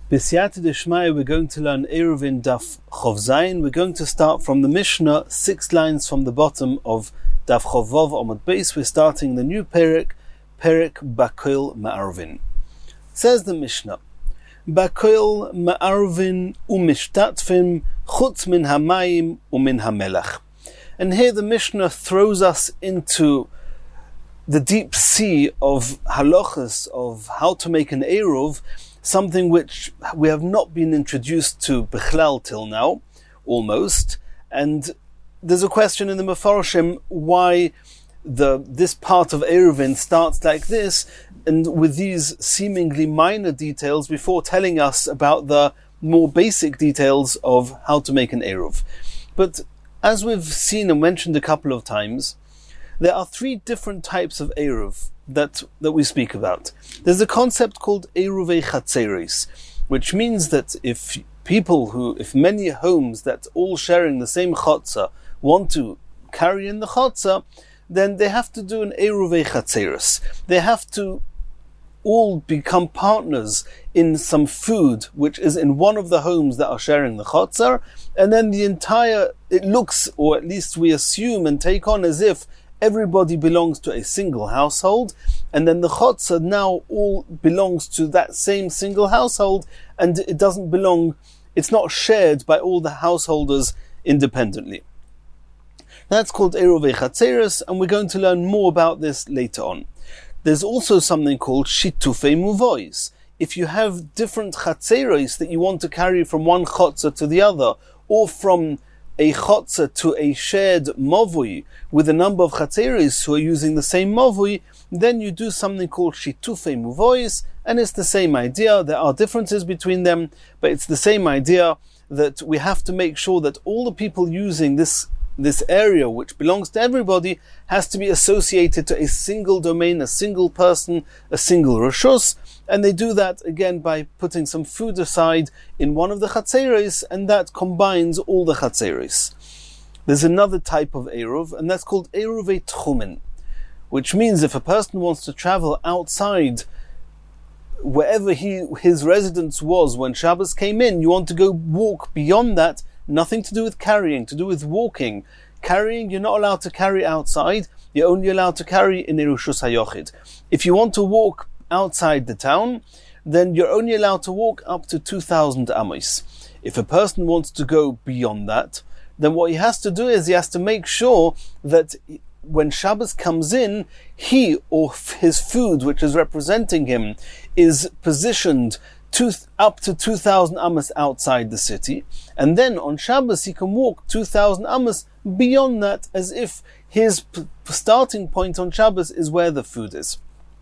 B'siyata d'shmaya, we're going to learn Eruvin Daf Chov Zayin. We're going to start from the Mishnah, 6 lines from the bottom of Daf Chov Vav Amud Beis. We're starting the new Perek Bakoil Ma'arvin. Says the Mishnah, Bakoil Ma'arvin u'mishtatfim chutz min hamayim u'min hamelach. And here the Mishnah throws us into the deep sea of halachas, of how to make an Eruv, something which we have not been introduced to Bechlal till now, almost. And there's a question in the Mefarshim why this part of Eruvin starts like this, and with these seemingly minor details before telling us about the more basic details of how to make an Eruv. But as we've seen and mentioned a couple of times, there are 3 different types of Eruv that we speak about. There's a concept called Eruvei Chatzeris, which means that if many homes that all sharing the same Chatzah want to carry in the Chatzah, then they have to do an Eruvei Chatzeris. They have to all become partners in some food which is in one of the homes that are sharing the Chatzah, and then it looks, or at least we assume and take on as if everybody belongs to a single household, and then the Chatzah now all belongs to that same single household, and it's not shared by all the householders independently. That's called Eruvei Chatzeris, and we're going to learn more about this later on. There's also something called Shitufei Muvois. If you have different Chatzeris that you want to carry from one Chatzah to the other, or from a Chatzah to a shared Mavui with a number of Chatzeris who are using the same Mavui, then you do something called Shitufei Muvois, and it's the same idea. There are differences between them, but it's the same idea that we have to make sure that all the people using this area, which belongs to everybody, has to be associated to a single domain, a single person, a single Rishus, and they do that again by putting some food aside in one of the Chatzeris, and that combines all the Chatzeris. There's another type of Eruv, and that's called Eruvei Tchumen, which means if a person wants to travel outside wherever his residence was when Shabbos came in, you want to go walk beyond that, nothing to do with carrying, to do with walking. Carrying, you're not allowed to carry outside, you're only allowed to carry in Erushus HaYochid. If you want to walk outside the town, then you're only allowed to walk up to 2,000 amos. If a person wants to go beyond that, then what he has to do is he has to make sure that when Shabbos comes in, he or his food, which is representing him, is positioned up to 2,000 amos outside the city, and then on Shabbos he can walk 2,000 amos beyond that, as if his starting point on Shabbos is where the food is,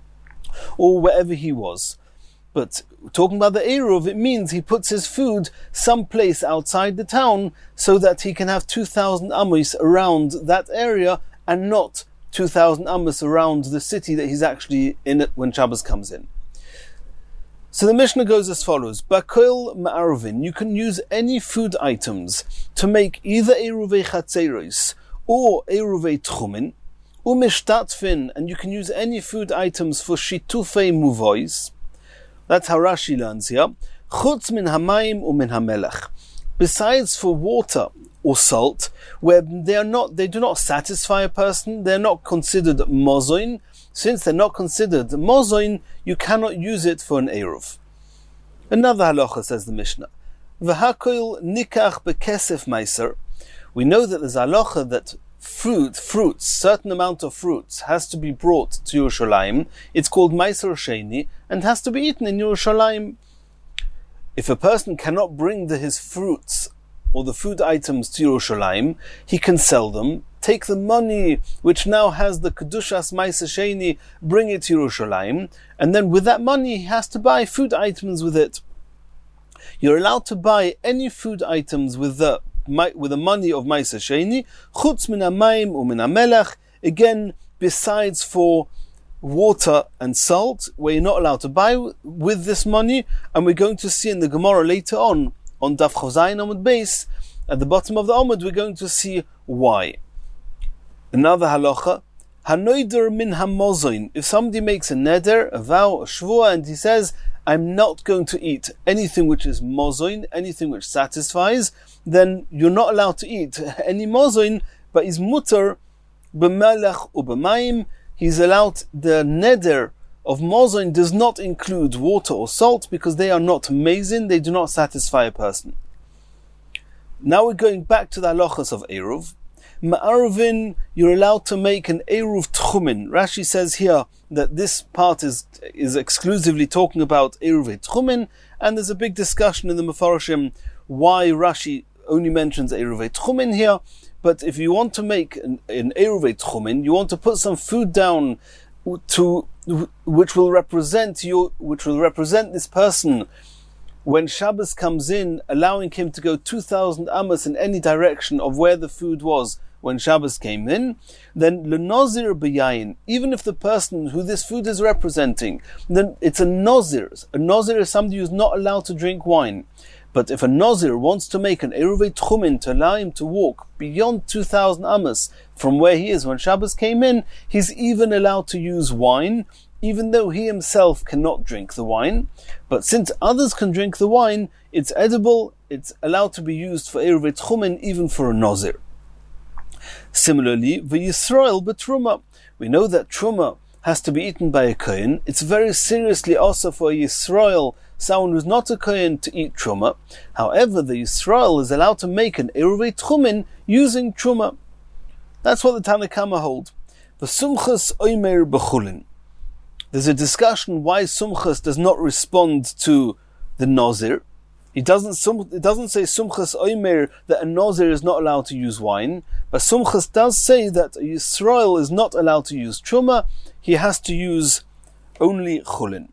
or wherever he was. But talking about the Eruv, it means he puts his food someplace outside the town so that he can have 2,000 amos around that area and not 2,000 amos around the city that he's actually in it when Shabbos comes in. So the Mishnah goes as follows: Bakoil Ma'arvin, you can use any food items to make either Eruvei Chatzeros or Eruvei Tchumen, Umishtatfin, and you can use any food items for Shitufei Muvois. That's how Rashi learns here. Chutz min hamayim u'min hamelach. Besides for water or salt, where they do not satisfy a person, they're not considered mozoin. Since they're not considered mozoin, you cannot use it for an Eruv. Another halacha, says the Mishnah, V'hakoil nikach bekesef meiser. We know that there's a halacha that fruits, certain amount of fruits, has to be brought to Yerushalayim. It's called Meiser Sheni, and has to be eaten in Yerushalayim. If a person cannot bring his fruits or the food items to Yerushalayim, he can sell them, take the money which now has the Kedushas Meiser Sheni, bring it to Yerushalayim, and then with that money he has to buy food items with it. You're allowed to buy any food items with the money of Meiser Sheni, chutz min hamayim u'min hamelach, again, besides for water and salt, where you're not allowed to buy with this money, and we're going to see in the Gemara later on Daf Chov Zayin Amud Beis, at the bottom of the Amud, we're going to see why. Another halacha, hanoider min hamozoin, if somebody makes a neder, a vow, a shvua, and he says, I'm not going to eat anything which is mozoin, anything which satisfies, then you're not allowed to eat any mozoin, but he's mutar b'melech u'b'mayim. He's allowed, the neder of mozoin does not include water or salt because they are not mazin, they do not satisfy a person. Now we're going back to the halachas of Eruv. Ma'arvin, you're allowed to make an Eruv Tchumen. Rashi says here that this part is exclusively talking about Eruv Tchumen, and there's a big discussion in the Mefarshim why Rashi only mentions Eruv Tchumen here. But if you want to make an Eruv Tchumen, you want to put some food down which will represent this person when Shabbos comes in, allowing him to go 2,000 amos in any direction of where the food was when Shabbos came in, then lenozir b'yayin, even if the person who this food is representing, then it's a nozir. A nozir is somebody who's not allowed to drink wine. But if a nozir wants to make an Eruv Tchumen to allow him to walk beyond 2,000 amos from where he is when Shabbos came in, he's even allowed to use wine, even though he himself cannot drink the wine. But since others can drink the wine, it's edible, it's allowed to be used for Eruv Tchumen, even for a nozir. Similarly, v'yisrael b'truma. We know that truma has to be eaten by a kohen. It's very seriously also for a Yisrael, someone who's not a kohen, to eat truma. However, the Yisrael is allowed to make an Eruv Tchumen using truma. That's what the Tanna Kama hold. V'sumchas oimer b'chulin. There's a discussion why Sumchas does not respond to the Nozir. It doesn't say Sumchas Oimer that a Nozir is not allowed to use wine, but Sumchas does say that a Yisrael is not allowed to use Truma, he has to use only Chulin.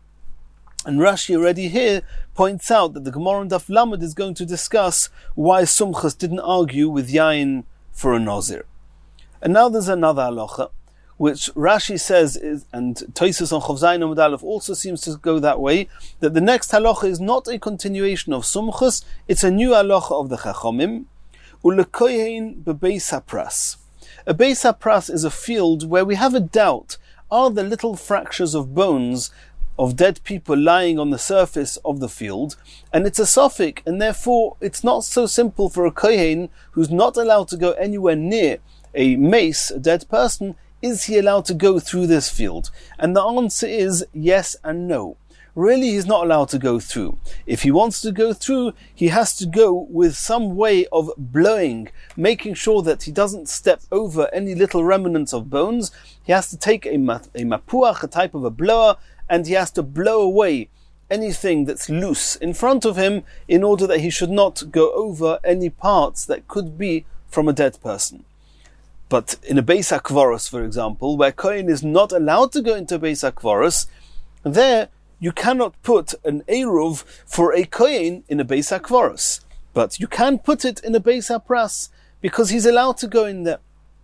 And Rashi already here points out that the Gemara in Daf Lamed is going to discuss why Sumchas didn't argue with Yain for a Nozir. And now there's another halacha, which Rashi says is, and Tosfos on Chof Zayin Amud Aleph also seems to go that way, that the next halacha is not a continuation of Sumchas, it's a new halacha of the Chachomim. Ulekoyin bebeis hapras. A beis hapras is a field where we have a doubt, are the little fractures of bones of dead people lying on the surface of the field, and it's a suffix, and therefore it's not so simple for a kohen who's not allowed to go anywhere near a mace, a dead person. Is he allowed to go through this field? And the answer is yes and no. Really, he's not allowed to go through. If he wants to go through, he has to go with some way of blowing, making sure that he doesn't step over any little remnants of bones. He has to take a mapuach, a type of a blower, and he has to blow away anything that's loose in front of him in order that he should not go over any parts that could be from a dead person. But in a Beis HaKvoros, for example, where Kohen is not allowed to go into Beis HaKvoros, there you cannot put an Eruv for a Kohen in a Beis HaKvoros. But you can put it in a Beis HaPras, because he's allowed to go in there.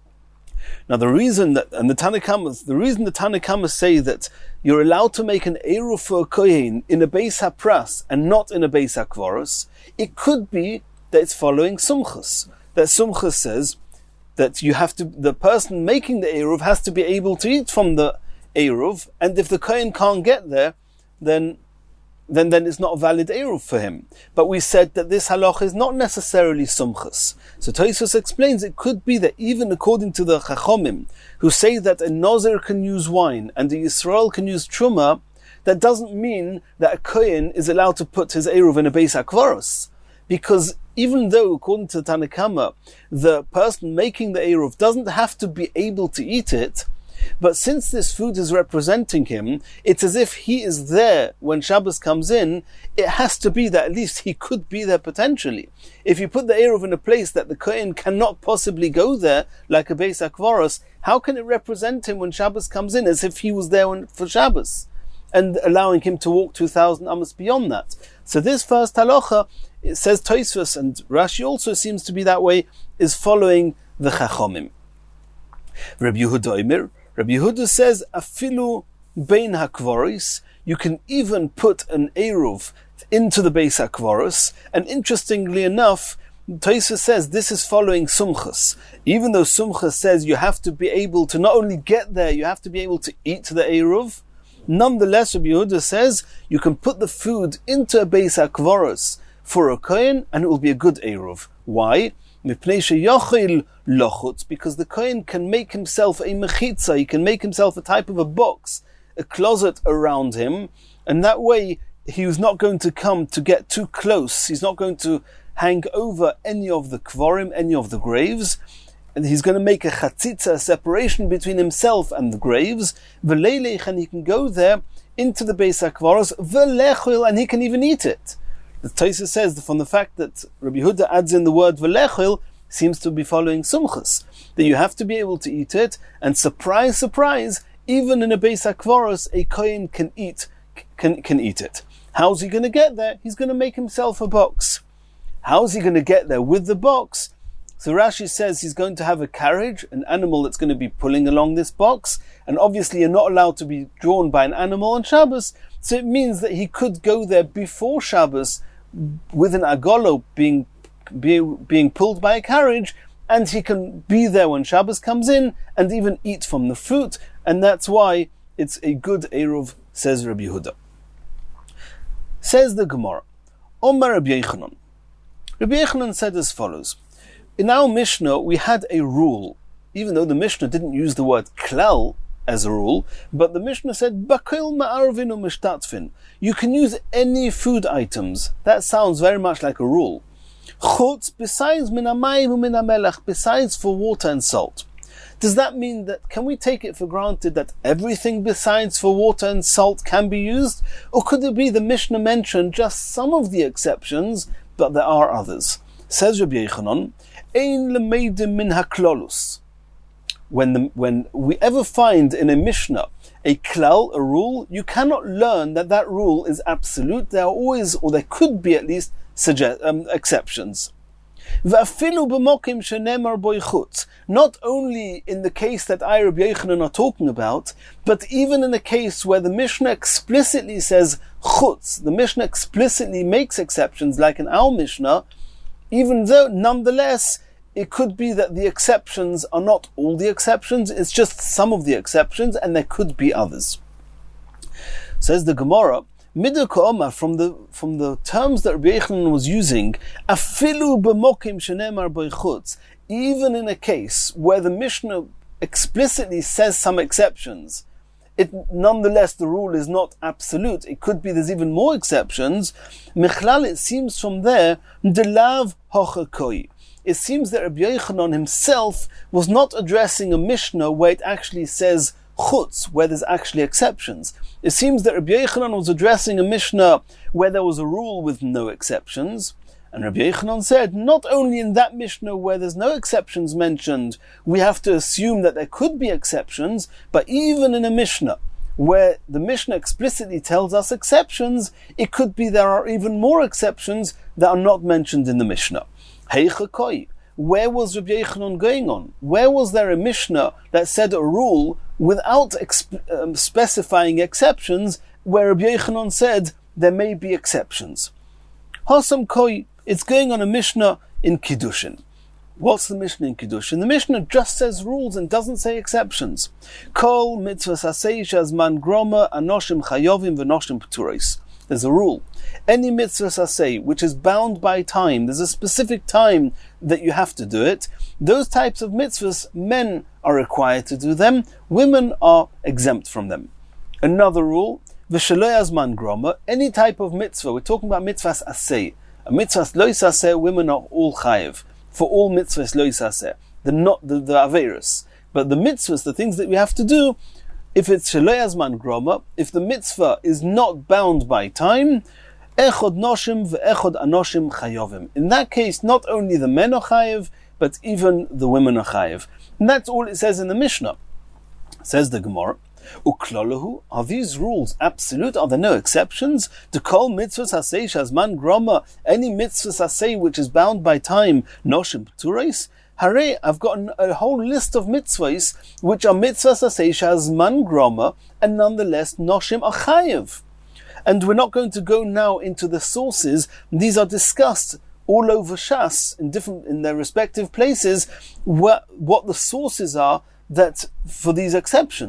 Now the reason the Tanna Kama say that you're allowed to make an Eruv for a Kohen in a Beis HaPras and not in a Beis HaKvoros, it could be that it's following Sumchas. That Sumchas says that the person making the Eruv has to be able to eat from the Eruv, and if the Kohen can't get there, then it's not a valid Eruv for him. But we said that this halacha is not necessarily Sumchas. So Tosfos explains it could be that even according to the Chachomim, who say that a Nazir can use wine and a Yisrael can use Truma, that doesn't mean that a Kohen is allowed to put his Eruv in a Beis HaKvoros. Because even though, according to the Tanna Kama, the person making the Eruv doesn't have to be able to eat it, but since this food is representing him, it's as if he is there when Shabbos comes in. It has to be that at least he could be there potentially. If you put the Eruv in a place that the Kohen cannot possibly go there, like a Beis HaKvoros, how can it represent him when Shabbos comes in as if he was there for Shabbos, and allowing him to walk 2,000 amos beyond that? So this first halacha, it says Tosfos, and Rashi also seems to be that way, is following the Chachomim. Rabbi Yehuda says, afilu bein hakvoros, you can even put an Eruv into the Beis HaKvoros, and interestingly enough, Tosfos says this is following Sumchas. Even though Sumchas says you have to be able to not only get there, you have to be able to eat the Eruv, Nonetheless, Rabbi Yehuda says you can put the food into a Beis HaKvoros for a Kohen and it will be a good Eruv. Why? Because the Kohen can make himself a mechitza, he can make himself a type of a box, a closet around him, and that way he was not going to come to get too close. He's not going to hang over any of the kvorim, any of the graves, and he's going to make a chatzitza, a separation between himself and the graves, v'leilech, and he can go there into the Beis HaKvoros, v'lechil, and he can even eat it. The Tosfos says that from the fact that Rabbi Yehuda adds in the word v'lechil, seems to be following sumchus, that you have to be able to eat it, and surprise, surprise, even in a Beis HaKvoros, a kohen can eat it. How's he going to get there? He's going to make himself a box. How's he going to get there with the box? So Rashi says he's going to have a carriage, an animal that's going to be pulling along this box, and obviously you're not allowed to be drawn by an animal on Shabbos, so it means that he could go there before Shabbos with an agolo being pulled by a carriage, and he can be there when Shabbos comes in and even eat from the fruit, and that's why it's a good Eruv, says Rabbi Yehuda. Says the Gemara, Omar Rabbi Yochanan. Rabbi Yochanan said as follows: in our Mishnah we had a rule, even though the Mishnah didn't use the word klal as a rule, but the Mishnah said bakil ma'arvin u mishtatfin. You can use any food items. That sounds very much like a rule. Chutz, besides min hamayim u min hamelech, besides for water and salt. Does that mean that, can we take it for granted that everything besides for water and salt can be used? Or could it be the Mishnah mentioned just some of the exceptions, but there are others? Says Rabbi Yochanan, Ein lemeidim min haklolus. When we ever find in a Mishnah a klal, a rule, you cannot learn that rule is absolute. There are always, or there could be at least, exceptions. Not only in the case that I, Rabbi Yochanan, are talking about, but even in a case where the Mishnah explicitly says chutz, the Mishnah explicitly makes exceptions, like in our Mishnah, even though, nonetheless, it could be that the exceptions are not all the exceptions, it's just some of the exceptions, and there could be others. Says the Gemara, Midah Ka'omar, from the terms that Rabbi Yochanan was using, afilu b'mokim shenemar b'chutz, even in a case where the Mishnah explicitly says some exceptions, nonetheless the rule is not absolute. It could be there's even more exceptions. Michlal, it seems from there, delav hochakoi. It seems that Rabbi Yochanan himself was not addressing a Mishnah where it actually says chutz, where there's actually exceptions. It seems that Rabbi Yochanan was addressing a Mishnah where there was a rule with no exceptions. And Rabbi Yochanan said, not only in that Mishnah where there's no exceptions mentioned, we have to assume that there could be exceptions, but even in a Mishnah where the Mishnah explicitly tells us exceptions, it could be there are even more exceptions that are not mentioned in the Mishnah. Heichakoi. Where was Rabbi Yochanan going on? Where was there a Mishnah that said a rule without specifying exceptions, where Rabbi Yochanan said there may be exceptions? Hasam koi. It's going on a Mishnah in Kiddushin. What's the Mishnah in Kiddushin? The Mishnah just says rules and doesn't say exceptions. Kol mitzvahs asei shazman groma anoshim chayovim v'noshim p'turos. There's a rule. Any mitzvahs asei which is bound by time, there's a specific time that you have to do it. Those types of mitzvahs, men are required to do them, women are exempt from them. Another rule, v'sheloi azman groma, any type of mitzvah, we're talking about mitzvahs asei. A mitzvahs lo yisaseh, women are all chayiv. For all mitzvahs lo yisaseh. The averus. But the mitzvahs, the things that we have to do, if it's sheloi azman groma, if the mitzvah is not bound by time, echod noshim ve'echod anoshim chayovim. In that case, not only the men are chayiv, but even the women are chayiv. And that's all it says in the Mishnah. Says the Gemara, Uklolahu, are these rules absolute? Are there no exceptions? To call mitzvahs hasei shazman groma, any mitzvahs hasei which is bound by time, noshim p'turos? Hare, I've got a whole list of mitzvahs which are mitzvahs hasei shazman groma, and nonetheless noshim are chayiv. And we're not going to go now into the sources. These are discussed all over Shas in their respective places, what the sources are that for these exceptions.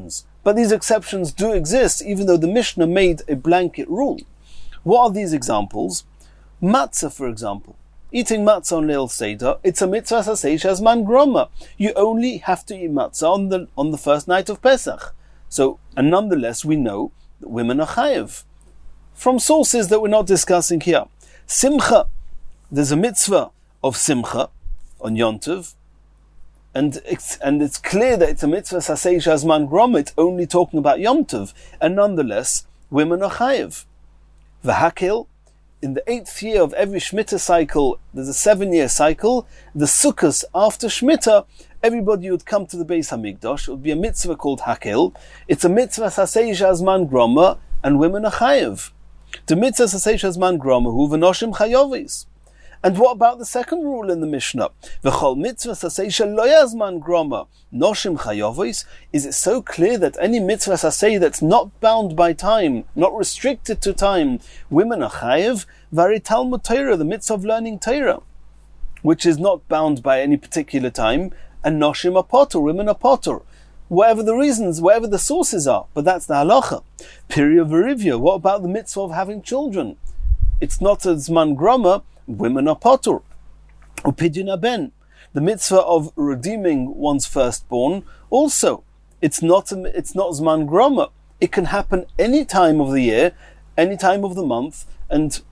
But these exceptions do exist, even though the Mishnah made a blanket rule. What are these examples? Matzah, for example. Eating matzah on Leil Seder, it's a mitzvah saseh as man groma. You only have to eat matzah on the first night of Pesach. So, and nonetheless, we know that women are chayev. From sources that we're not discussing here. Simcha, there's a mitzvah of simcha on Yom Tov, and it's clear that it's a mitzvah saseh shazman grom. It's only talking about Yom Tov, and nonetheless, women are chayev. V'hakel, in the 8th year of every Shemitah cycle, there's a 7-year cycle. The Sukkos after Shemitah, everybody would come to the Beis Hamikdash. It would be a mitzvah called Hakel. It's a mitzvah saseh shazman groma, and women are chayev. The mitzvah saseh shazman groma hu v'noshim chayovis. And what about the second rule in the Mishnah? V'chol mitzvah saseh shelo yazman groma noshim chayovis. Is it so clear that any mitzvah saseh that's not bound by time, not restricted to time, women are chayev? Vari Talmud Torah, the mitzvah of learning Torah, which is not bound by any particular time, and noshim are potter, women are potter. Whatever the reasons, whatever the sources are, but that's the halacha. Period Verivia. What about the mitzvah of having children? It's not a zman groma, women are potter. Upidyon aben, the mitzvah of redeeming one's firstborn, also, it's not zman groma. It can happen any time of the year, any time of the month, and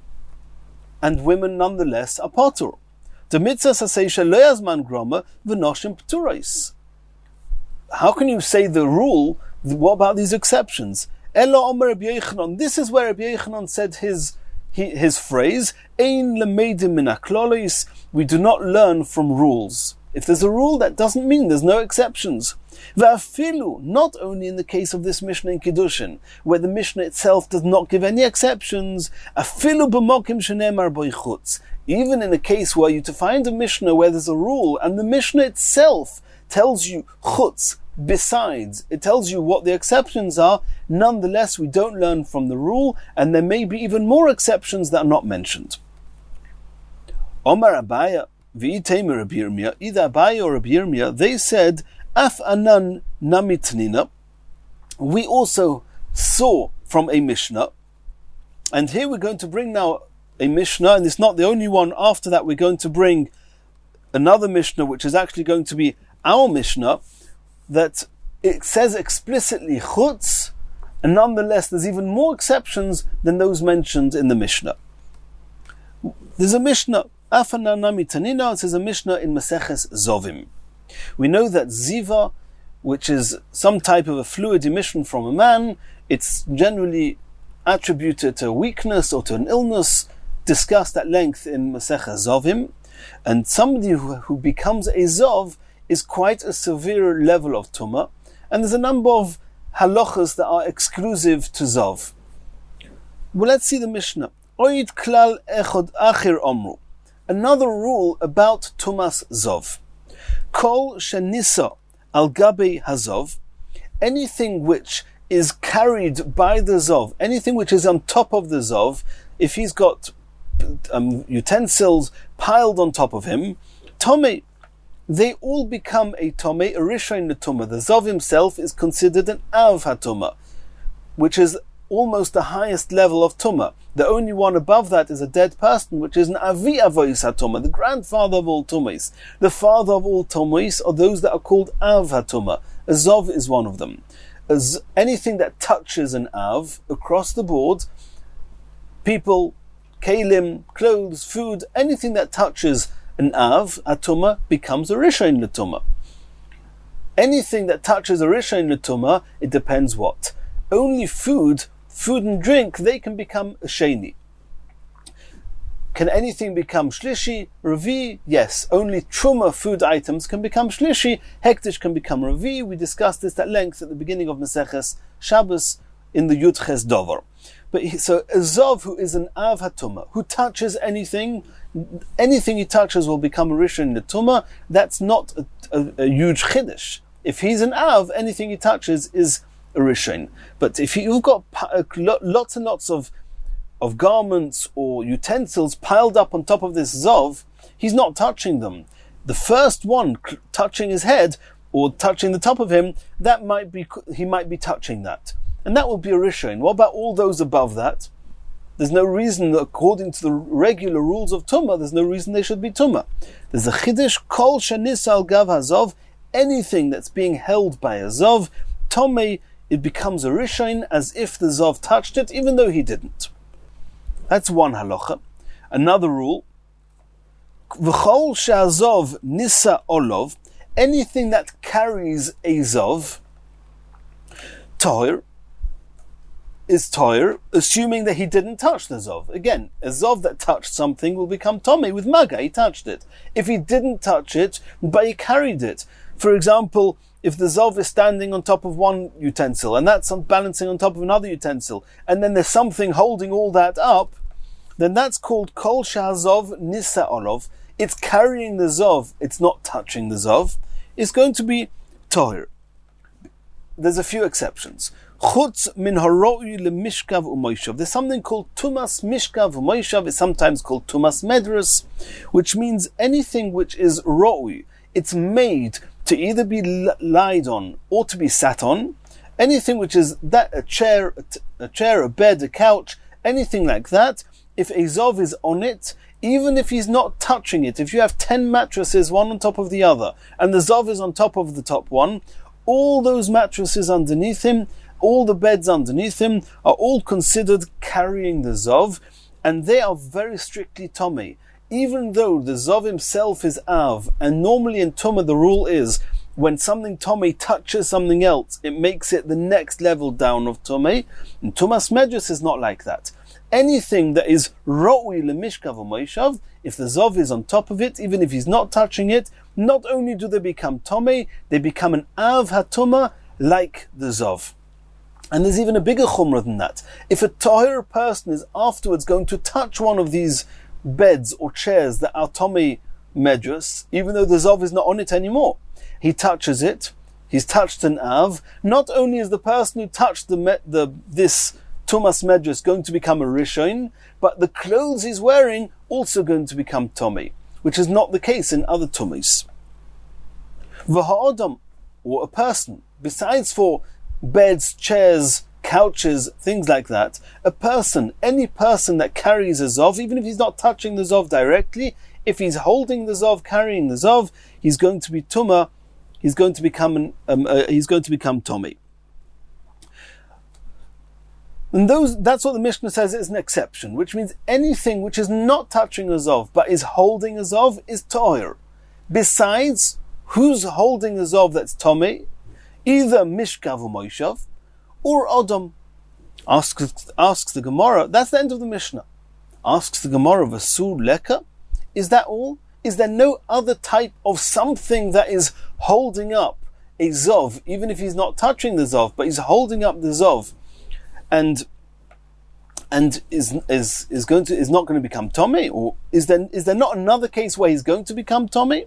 women nonetheless are potter. The mitzvah saseh shelo yazman groma v'noshim pturais. How can you say the rule? What about these exceptions? Elo omer Rabbi Yochanan. This is where Rabbi Yochanan said his phrase, Ein lemeidim min haklolos. We do not learn from rules. If there's a rule, that doesn't mean there's no exceptions. Va'afilu, not only in the case of this Mishnah in Kiddushin, where the Mishnah itself does not give any exceptions, afilu b'mokim shenemar bo chutz. Even in a case where you to find a Mishnah where there's a rule, and the Mishnah itself tells you chutz, besides, it tells you what the exceptions are, nonetheless we don't learn from the rule, and there may be even more exceptions that are not mentioned. Omar Abaya, v'iteimer Rabbi Yirmiyah, either Abaya or Rabbi Yirmiyah, they said, Af anan namitnina, we also saw from a Mishnah, and here we're going to bring now a Mishnah, and it's not the only one. After that we're going to bring another Mishnah, which is actually going to be our Mishnah, that it says explicitly chutz, and nonetheless there's even more exceptions than those mentioned in the Mishnah. There's a Mishnah, Afana Nami Tanina, it says a Mishnah in Maseches Zovim. We know that ziva, which is some type of a fluid emission from a man, it's generally attributed to a weakness or to an illness, discussed at length in Maseches Zovim, and somebody who becomes a zov is quite a severe level of tumah, and there's a number of halachas that are exclusive to zov. Well, let's see the Mishnah. Oid klal echod achir omru. Another rule about tumas zov. Kol shenisa al gabe hazov. Anything which is carried by the zov, anything which is on top of the zov, if he's got utensils piled on top of him, tomei, they all become a tomei, a rishain tumah. The zov himself is considered an av hatumah, which is almost the highest level of tumah. The only one above that is a dead person, which is an avi avois hatumah, the grandfather of all tumahs. The father of all tumahs are those that are called av hatumah. A zov is one of them. As anything that touches an av across the board, people, kalim, clothes, food, anything that touches an av, a tumah, becomes a rishain l'tumah. Anything that touches a rishain l'tumah, it depends what. Only food and drink, they can become a sheni. Can anything become shlishi, ravi? Yes, only truma food items can become shlishi, hektish can become ravi. We discussed this at length at the beginning of Maseches Shabbos in the Yud Ches Dover. But so a zov who is an av hatumah, who touches anything he touches will become a rishon l'tumah. That's not a huge chiddush. If he's an av, anything he touches is a rishon. But if you've got lots and lots of garments or utensils piled up on top of this zov, he's not touching them. The first one touching his head or touching the top of him, he might be touching that. And that will be a Rishon. What about all those above that? There's no reason, according to the regular rules of Tumah, there's no reason they should be Tumah. There's a Chiddush, Kol Shanis Al Gav Hazov, anything that's being held by a Zov, Tomei, it becomes a Rishon as if the Zov touched it, even though he didn't. That's one halacha. Another rule, V'chol Sha'azov Nisa Olov, anything that carries a Zov, Toir, is Toir, assuming that he didn't touch the Zov. Again, a Zov that touched something will become Tomei with Maga, he touched it. If he didn't touch it, but he carried it. For example, if the Zov is standing on top of one utensil, and that's balancing on top of another utensil, and then there's something holding all that up, then that's called Kol Sha'azov Nisa Olov. It's carrying the Zov, it's not touching the Zov. It's going to be Toir. There's a few exceptions. Chutz min haroi lemishkav u'moishav. There's something called tumas mishkav u'moishav. It's sometimes called tumas medrus, which means anything which is roi. It's made to either be lied on or to be sat on. Anything which is that a chair, a bed, a couch, anything like that. If a zov is on it, even if he's not touching it, if you have 10 mattresses, one on top of the other, and the zov is on top of the top one, all those mattresses underneath him, all the beds underneath him are all considered carrying the Zov, and they are very strictly Tomei. Even though the Zov himself is Av, and normally in Tumah the rule is, when something Tomei touches something else, it makes it the next level down of Tomei. And Tumas Medrus is not like that. Anything that is Ro'ui Lemishkav U'Moishav, if the Zov is on top of it, even if he's not touching it, not only do they become Tomei, they become an Av HaTumah like the Zov. And there's even a bigger chumrah than that. If a tahir person is afterwards going to touch one of these beds or chairs that are Tomei Medrus, even though the Zov is not on it anymore, he touches it, he's touched an Av, not only is the person who touched this Tumas Medrus going to become a Rishon, but the clothes he's wearing also going to become Tomei, which is not the case in other Tumas. V'ha'adam, or a person, besides for beds, chairs, couches, things like that, a person, any person that carries a Zov, even if he's not touching the Zov directly, if he's holding the Zov, carrying the Zov, he's going to be Tumah, he's going to become Tomei. And that's what the Mishnah says is an exception, which means anything which is not touching a Zov, but is holding a Zov, is Toir. Besides, who's holding a Zov that's Tomei? Either Mishkav U'Moishav or Adam. Asks the Gemara, that's the end of the Mishnah. Asks the Gemara, Vasur Leka? Is that all? Is there no other type of something that is holding up a Zov, even if he's not touching the Zov, but he's holding up the Zov, and is not going to become Tomei? Or is there not another case where he's going to become Tomei?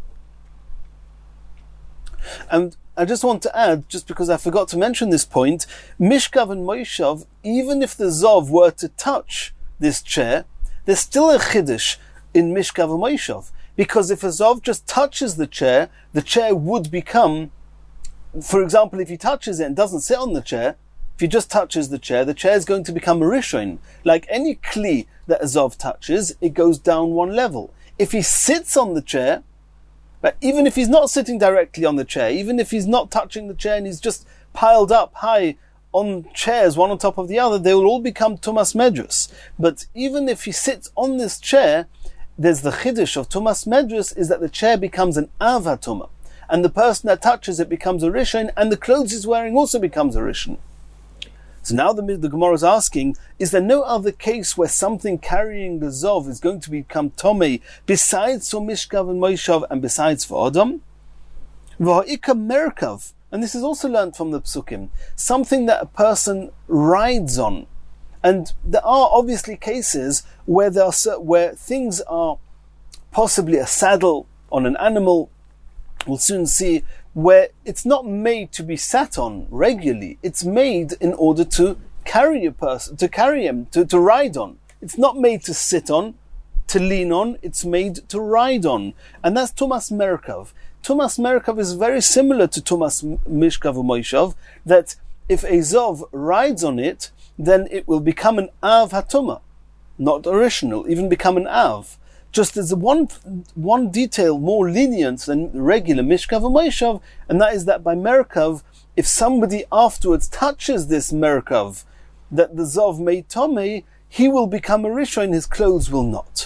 And I just want to add, just because I forgot to mention this point, Mishkav and Moishav, even if the Zov were to touch this chair, there's still a Chiddush in Mishkav and Moishav. Because if a Zov just touches the chair would become, for example, if he touches it and doesn't sit on the chair, if he just touches the chair is going to become a Rishon. Like any Kli that a Zov touches, it goes down one level. If he sits on the chair, but even if he's not sitting directly on the chair, even if he's not touching the chair and he's just piled up high on chairs, one on top of the other, they will all become Tumas Medrus. But even if he sits on this chair, there's the Chiddush of Tumas Medrus is that the chair becomes an Av HaTumah. And the person that touches it becomes a Rishon, and the clothes he's wearing also becomes a Rishon. So now the Gemara is asking, is there no other case where something carrying the Zov is going to become Tomei besides for Mishkav and Moishav and besides for Adam? V'ha'ika Merkav, and this is also learnt from the Psukim, something that a person rides on. And there are obviously cases where where things are possibly a saddle on an animal, we'll soon see, where it's not made to be sat on regularly. It's made in order to carry a person, to carry him, to ride on. It's not made to sit on, to lean on. It's made to ride on. And that's Tumas Merkav. Tumas Merkav is very similar to Tumas Mishkav U'Moishav, that if a Zov rides on it, then it will become an Av HaTumah, not original, even become an Av. Just as one detail more lenient than regular Mishkav U'Moishav, and that is that by Merkav, if somebody afterwards touches this Merkav that the Zov made Tomei, he will become a Rishon, his clothes will not.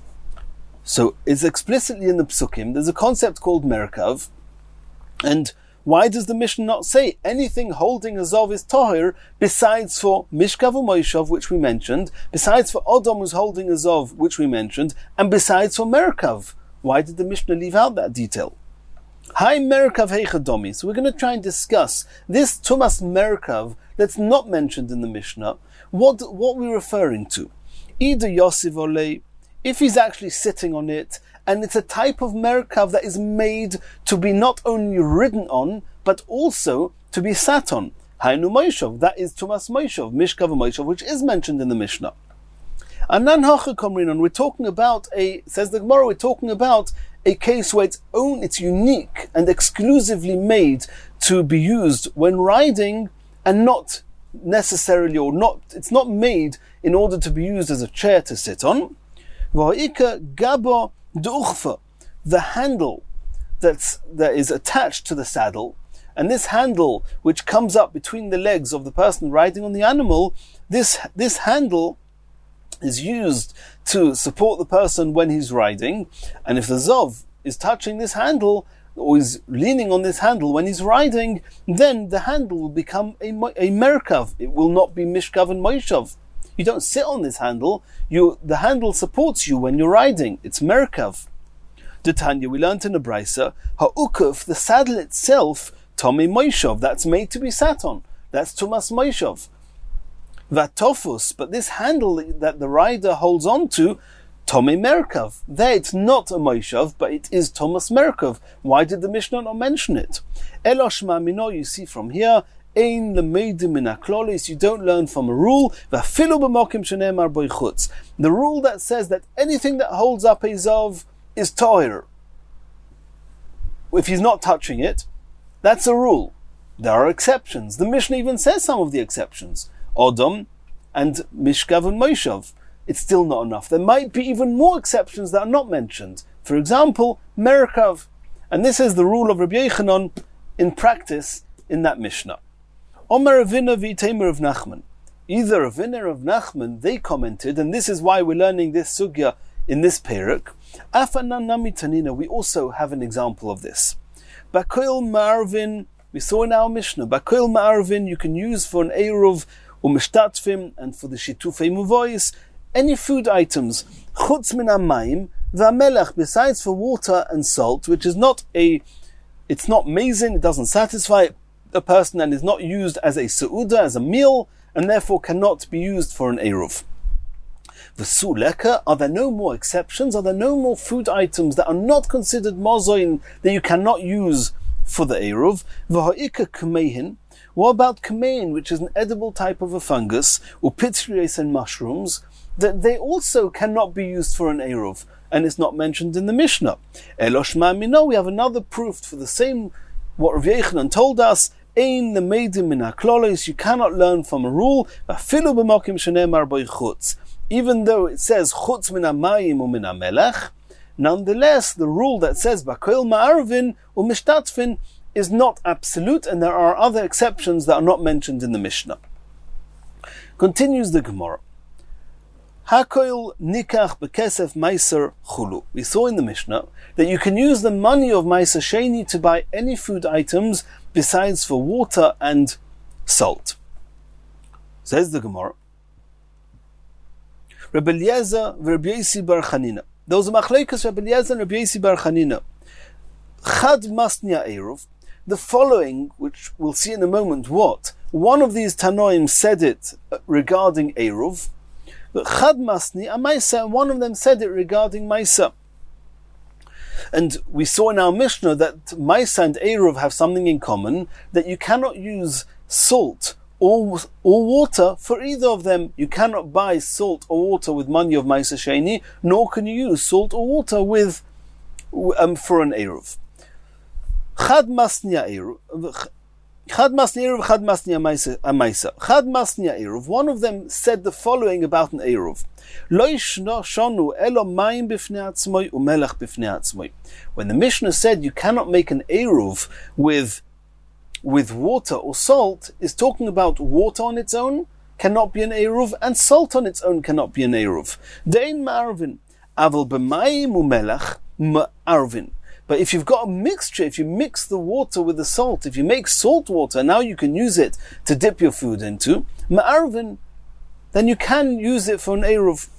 So it's explicitly in the Psukim, there's a concept called Merkav, and why does the Mishnah not say anything holding a Zov is Tahir, besides for Mishkav U'Moishav, which we mentioned, besides for Odom who's holding a Zov, which we mentioned, and besides for Merkav? Why did the Mishnah leave out that detail? Hi Merkav Heichadomi. So we're going to try and discuss this Tumas Merkav that's not mentioned in the Mishnah. What we're referring to. Either Yosef Olei, if he's actually sitting on it, and it's a type of Merkav that is made to be not only ridden on, but also to be sat on. Hainu Moishav, that is Tumas Moishav, Mishkav Moishav, which is mentioned in the Mishnah. Anan Hacha Komrinon, we're talking about says the Gemara, we're talking about a case where it's unique and exclusively made to be used when riding, and not necessarily, it's not made in order to be used as a chair to sit on. The handle that is attached to the saddle, and this handle which comes up between the legs of the person riding on the animal, this handle is used to support the person when he's riding, and if the Zov is touching this handle, or is leaning on this handle when he's riding, then the handle will become a Merkav. It will not be Mishkav and Moishav. You don't sit on this handle, the handle supports you when you're riding. It's Merkav. The Tanya, we learned in the Brisa, Ha'ukuf, the saddle itself, Tomei Moishav, that's made to be sat on. That's Tumas Moishav. Vatofus, but this handle that the rider holds on to, Tomei Merkav. There it's not a Moishav, but it is Tumas Merkav. Why did the Mishnah not mention it? Elosh Ma'amino, you see from here, Ein Lemeidim Min HaKlolis, you don't learn from a rule, V'afilu b'mokim shenemar bo chutz. The rule that says that anything that holds up a Zov is Tahir. If he's not touching it, that's a rule. There are exceptions. The Mishnah even says some of the exceptions. Odom and Mishkav and Moishav. It's still not enough. There might be even more exceptions that are not mentioned. For example, Merkav. And this is the rule of Rabbi Yochanan in practice in that Mishnah. Omer Ravina v'Itamer of Nachman. Either Ravina or of Nachman, they commented, and this is why we're learning this sugya in this perek. Afanan nami tanina, we also have an example of this. Bakoil Ma'arvin, we saw in our Mishnah, Bakoil Ma'arvin you can use for an Eruv, Umishtatfim, and for the Shitufei Muvois, any food items, Chutz min hamayim, v'amelech, besides for water and salt, which is it's not mazin, it doesn't satisfy a person, and is not used as a seuda, as a meal, and therefore cannot be used for an Eruv. V'su leka, are there no more exceptions? Are there no more food items that are not considered mozoin, that you cannot use for the Eruv? V'ha'ika k'meihin, what about kamein, which is an edible type of a fungus, or pitrias and mushrooms, that they also cannot be used for an Eruv, and it's not mentioned in the Mishnah. Elosh ma'amino, we have another proof for the same, what Rav Yochanan told us, Ein Lemeidim Min HaKlolis, you cannot learn from a rule, V'afilu b'mokim shenemar bo chutz. Even though it says Chutz min hamayim u'min hamelech, nonetheless, the rule that says Bakoil Ma'arvin u'mishtatfin is not absolute, and there are other exceptions that are not mentioned in the Mishnah. Continues the Gemara. Hakoil nikach bekesef meiser chulu. We saw in the Mishnah that you can use the money of meiser sheni to buy any food items besides for water and salt. Says the Gemara. Rabbi Eliezer v'Rabbi Yosi bar Chanina. Those are machlekes Rabbi Eliezer and Rabbi Yosi bar Chanina. Chad masnia eruv. The following, which we'll see in a moment, what one of these Tanoim said it regarding eruv. But Chad masni a Maisa, and one of them said it regarding Maisa. And we saw in our Mishnah that Maisa and eruv have something in common, that you cannot use salt or water for either of them. You cannot buy salt or water with money of Maisa Sheni, nor can you use salt or water with for an eruv. Chad masnia eruv. Chad masnia eruv, chad masnia amaisa. Chad masnia eruv. One of them said the following about an eruv. Lo yishno shonu elo mayim b'fnei atzmoi umelech b'fnei atzmoi. When the Mishnah said you cannot make an eruv with water or salt, is talking about water on its own cannot be an eruv, and salt on its own cannot be an eruv. Dein ma'arvin. Aval b'mayim umelech ma'arvin. But if you've got a mixture, if you mix the water with the salt, if you make salt water, now you can use it to dip your food into, ma'arvin, then you can use it for an eruv.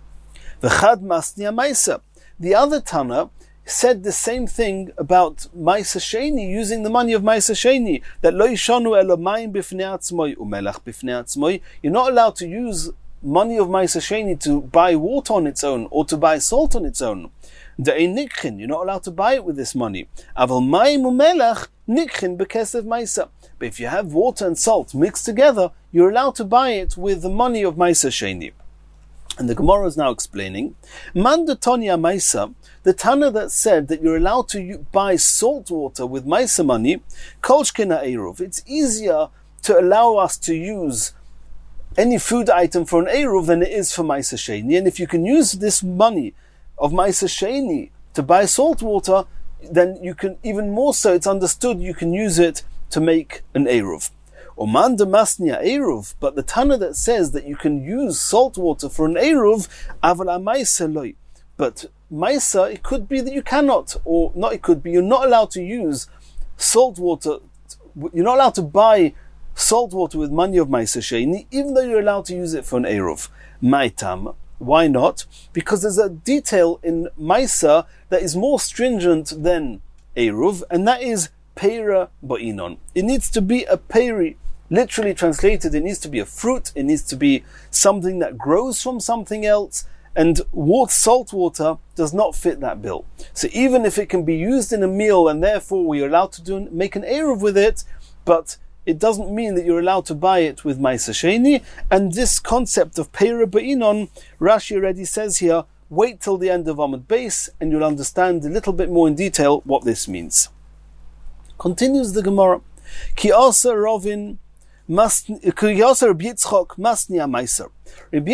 V'chad masnia maisa. The other Tana said the same thing about Maisa Sheni, using the money of Maisa Sheni, that lo yishanu elo mayim b'fnei atzmoi umelech b'fnei atzmoi. You're not allowed to use money of Maisa Sheni to buy water on its own or to buy salt on its own. Da'ein nikchin, you're not allowed to buy it with this money. Aval mayim umelech nikchin b'kesev Maisa. But if you have water and salt mixed together, you're allowed to buy it with the money of Maisa Sheni. And the Gemara is now explaining, Manda Tonya Maisa, the Tana that said that you're allowed to buy salt water with Maisa money, Kolshkina Eruv. It's easier to allow us to use any food item for an Eruv than it is for Maisa Sheni. And if you can use this money of Maisa Sheni to buy salt water, then you can, even more so, it's understood you can use it to make an Eruv. Oman de masnia eruv, but the Tana that says that you can use salt water for an eruv, avala maisa loy. But maisa, it could be that you cannot, or not. It could be you're not allowed to use salt water. You're not allowed to buy salt water with money of maisa sheni, even though you're allowed to use it for an eruv. Maitam. Why not? Because there's a detail in maisa that is more stringent than eruv, and that is peira ba'inon. It needs to be a peri. Literally translated, it needs to be a fruit, it needs to be something that grows from something else, and salt water does not fit that bill. So even if it can be used in a meal and therefore we are allowed to make an eruv with it, but it doesn't mean that you're allowed to buy it with Maisa Sheni. And this concept of Peira Ba'inon, Rashi already says here, wait till the end of Amud Beis and you'll understand a little bit more in detail what this means. Continues the Gemara. Ki asa Rovin Rabbi Yitzchok masnia meiser. Rabbi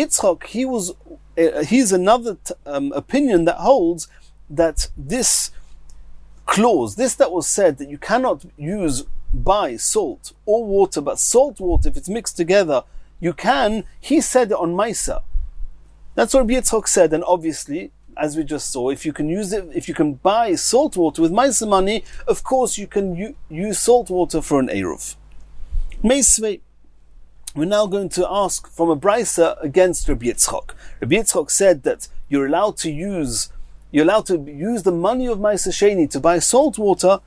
Yitzchok, he's another opinion that holds that this clause, this that was said that you cannot buy salt or water, but salt water, if it's mixed together, you can. He said it on Maisa. That's what Rabbi Yitzchok said, and obviously, as we just saw, if you can use it, if you can buy salt water with Maisa money, of course you can use salt water for an eruv. Meisvei. We're now going to ask from a brisa against Rabbi Yitzchok. Rabbi Yitzchok said that you're allowed to use the money of Maisa Sheni to buy salt water.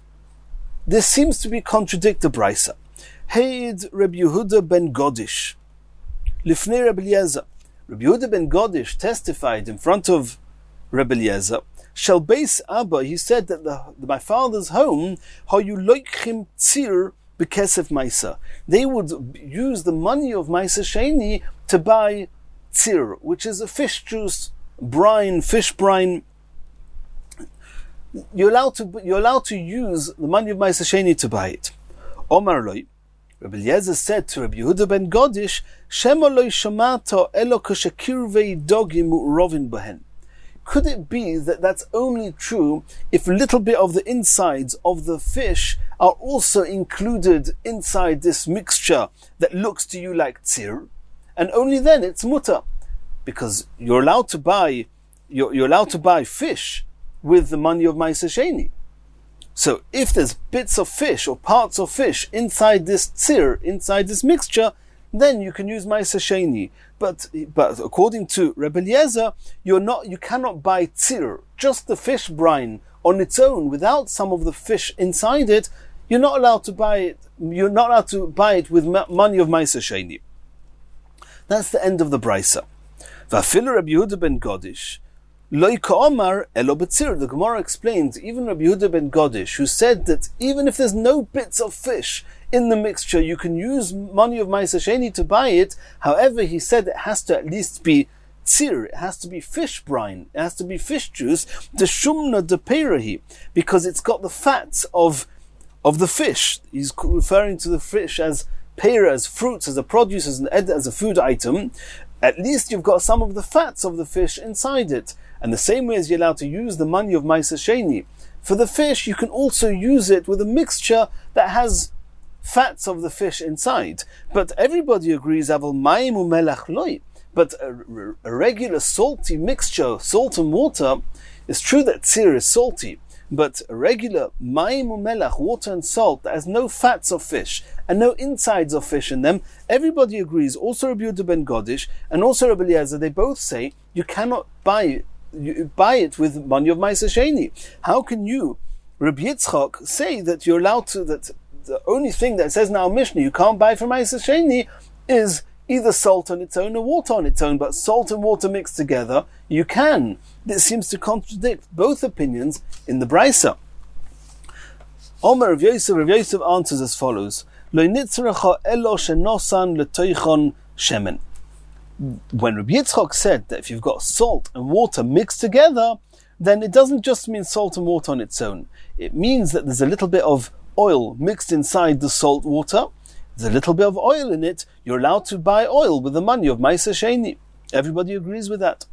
This seems to be contradict the brisa. Heid Rabbi Yehuda ben Godish Lifnei Rabbi Eliezer. Rabbi Yehuda ben Godish testified in front of Rabbi Eliezer. Shel Beis Abba, he said that my father's home, hayu loichim tzir b'kesef Maisa. They would use the money of Maisa Sheni to buy tzir, which is a fish juice brine, fish brine. You're allowed to use the money of Maisa Sheni to buy it. Omar loy, Rabbi Eliezer said to Rabbi Yehuda ben Godish, Shema loy shamato elo kashakirvei dogim rovin behen. Could it be that that's only true if a little bit of the insides of the fish are also included inside this mixture that looks to you like tzir, and only then it's mutter, because you're allowed to buy fish with the money of Maisa Sheni. So if there's bits of fish or parts of fish inside this tzir, inside this mixture, then you can use Maisa Sheni. But according to Rabbi Eliezer, you cannot buy tzir, just the fish brine on its own, without some of the fish inside it. You're not allowed to buy it. You're not allowed to buy it with money of Maisa Sheni. That's the end of the brisa. Va'afilu Rabbi Yehuda ben Godish Loi ka'omar elo b'tzir. The Gemara explains, even Rabbi Yehuda ben Godish, who said that even if there's no bits of fish in the mixture, you can use money of Maisa Sheni to buy it. However, he said it has to at least be tzir, it has to be fish brine, it has to be fish juice, the shumna de peirahi, because it's got the fats of the fish. He's referring to the fish as peira, as fruits, as a produce, as a food item. At least you've got some of the fats of the fish inside it. And the same way as you're allowed to use the money of Ma'aser Sheni for the fish, you can also use it with a mixture that has fats of the fish inside. But everybody agrees, aval mayim u'melach loy. But a regular salty mixture, salt and water, it's true that tzir is salty, but a regular mayim u'melach, water and salt, that has no fats of fish and no insides of fish in them, everybody agrees, also Rabbi Yehuda ben Godish and also Rabbi Eliezer, they both say you cannot buy it with money of Ma'aser Sheni. How can you, Rabbi Yitzchak, say that you're allowed to, that the only thing that says in our Mishnah you can't buy from Ma'aser Sheni is either salt on its own or water on its own, but salt and water mixed together, you can. This seems to contradict both opinions in the Brisa. Omer Rav Yosef answers as follows: Lo nitzracha elo shenosan letoichon shemen. When Rabbi Yitzchak said that if you've got salt and water mixed together, then it doesn't just mean salt and water on its own. It means that there's a little bit of oil mixed inside the salt water. There's a little bit of oil in it. You're allowed to buy oil with the money of Ma'aser Sheni. Everybody agrees with that.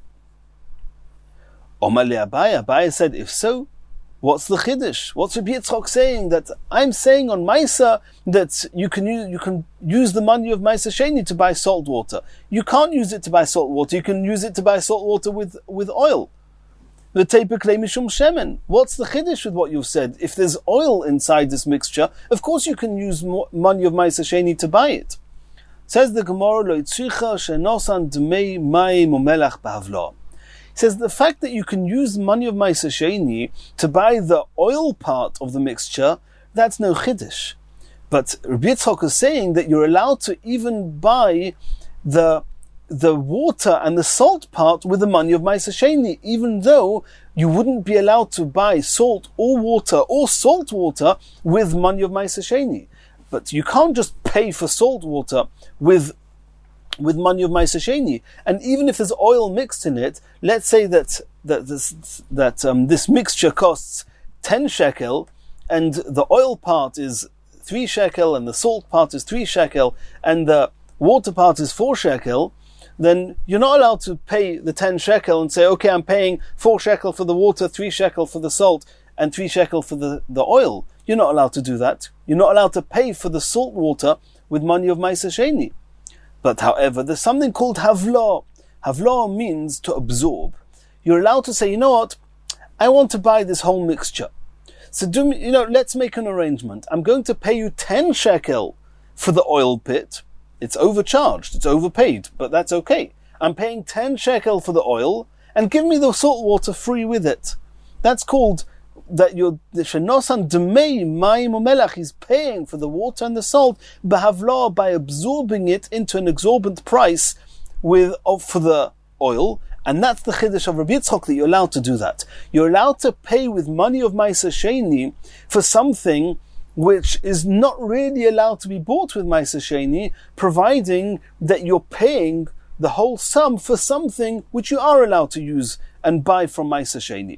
Omar le Abaye said, if so, what's the chiddush? What's Rabbi Yitzchak saying? That I'm saying on Ma'aser that you can use the money of Ma'aser Sheni to buy salt water. You can't use it to buy salt water. You can use it to buy salt water with oil. The Teipeklei mishum shemen. What's the chiddush with what you've said? If there's oil inside this mixture, of course you can use money of Ma'aser Sheni to buy it. Says the Gemara, Lo yitzricha shenosan dmei mayim u'melach b'havlo. He says the fact that you can use money of Ma'aser Sheni to buy the oil part of the mixture, that's no chiddush. But Rabbi Yitzchak is saying that you're allowed to even buy the water and the salt part with the money of Ma'aser Sheni, even though you wouldn't be allowed to buy salt or water or salt water with money of Ma'aser Sheni. But you can't just pay for salt water with money of Ma'aser Sheni. And even if there's oil mixed in it, let's say that this mixture costs 10 shekel, and the oil part is 3 shekel, and the salt part is 3 shekel, and the water part is 4 shekel, then you're not allowed to pay the 10 shekel and say, okay, I'm paying 4 shekel for the water, 3 shekel for the salt, and 3 shekel for the oil. You're not allowed to do that. You're not allowed to pay for the salt water with money of Ma'aser Sheni. But however, there's something called havla. Havla means to absorb. You're allowed to say, you know what, I want to buy this whole mixture. So let's make an arrangement. I'm going to pay you 10 shekel for the oil pit. It's overcharged, it's overpaid, but that's okay. I'm paying 10 shekel for the oil, and give me the salt water free with it. That's called that the shenosan dmei mayim u'melach is paying for the water and the salt b'havla, by absorbing it into an exorbitant price for the oil, and that's the chiddush of Rabbi Yitzchak, that you're allowed to do that. You're allowed to pay with money of Ma'aser Sheni for something which is not really allowed to be bought with Ma'aser Sheni, providing that you're paying the whole sum for something which you are allowed to use and buy from Ma'aser Sheni.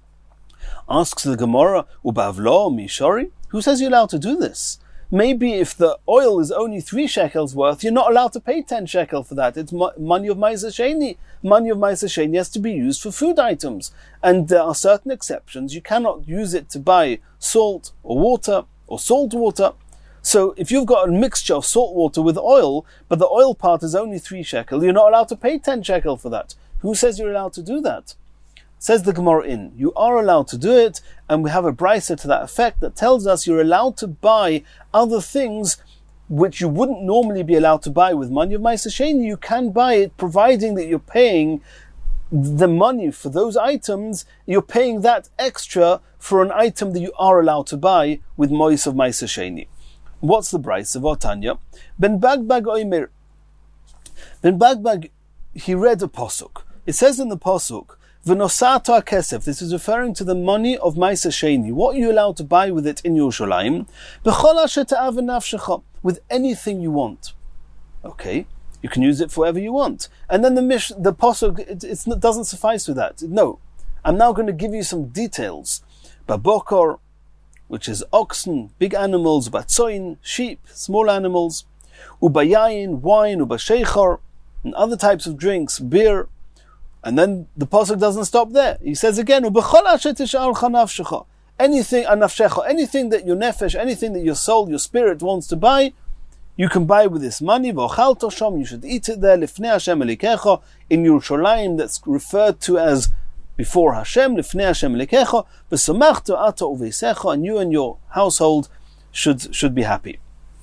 Asks the Gemara, Ubavlo mishori? Who says you're allowed to do this? Maybe if the oil is only 3 shekels worth, you're not allowed to pay 10 shekel for that. It's money of Ma'aser Sheni. Money of Ma'aser Sheni has to be used for food items. And there are certain exceptions. You cannot use it to buy salt or water or salt water. So if you've got a mixture of salt water with oil, but the oil part is only 3 shekel, you're not allowed to pay 10 shekel for that. Who says you're allowed to do that? Says the Gemara you are allowed to do it, and we have a brisa to that effect that tells us you're allowed to buy other things which you wouldn't normally be allowed to buy with money of Ma'aser Sheni. You can buy it, providing that you're paying the money for those items, you're paying that extra for an item that you are allowed to buy with mois of Ma'aser Sheni. What's the brisa of Tanya? Ben Bagbag Oimer. Ben Bagbag, he read a pasuk. It says in the pasuk, V'nosata kesef. This is referring to the money of Ma'aser Sheni. What are you allowed to buy with it in Yerushalayim? B'chol asher ta'av nafshecha, with anything you want. Okay. You can use it for whatever you want. And then the pasuk, it doesn't suffice with that. No, I'm now going to give you some details. Babokor, which is oxen, big animals, batzoin, sheep, small animals, ubayayin, wine, ubasheichor, and other types of drinks, beer. And then the pasuk doesn't stop there. He says again, ubechol asher tish'alcha nafshecha, anything that your nefesh, anything that your soul, your spirit wants to buy, you can buy with this money. V'ochalto sham, you should eat it there. Lifnei Hashem elikecha, in Yerushalayim, that's referred to as before Hashem. Lifnei Hashem elikecha, v'samachto ata uveisecha, and you and your household should be happy.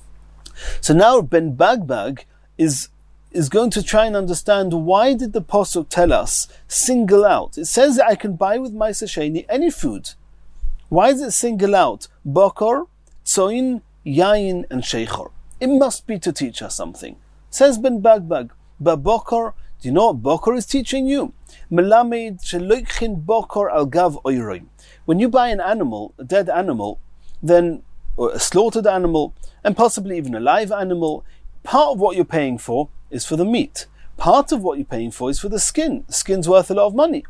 So now Ben Bagbag is going to try and understand, why did the pasuk tell us, single out? It says that I can buy with Ma'aser Sheni any food. Why does it single out Bokor, Tzoin, Yayin, and Sheichor? It must be to teach us something. Says Ben Bagbag, Bokor, do you know what Bokor is teaching you? Melamed sheloikhin Bokor al gav oiroi. When you buy an animal, a dead animal, then, or a slaughtered animal, and possibly even a live animal, part of what you're paying for is for the meat. Part of what you're paying for is for the skin. The skin's worth a lot of money.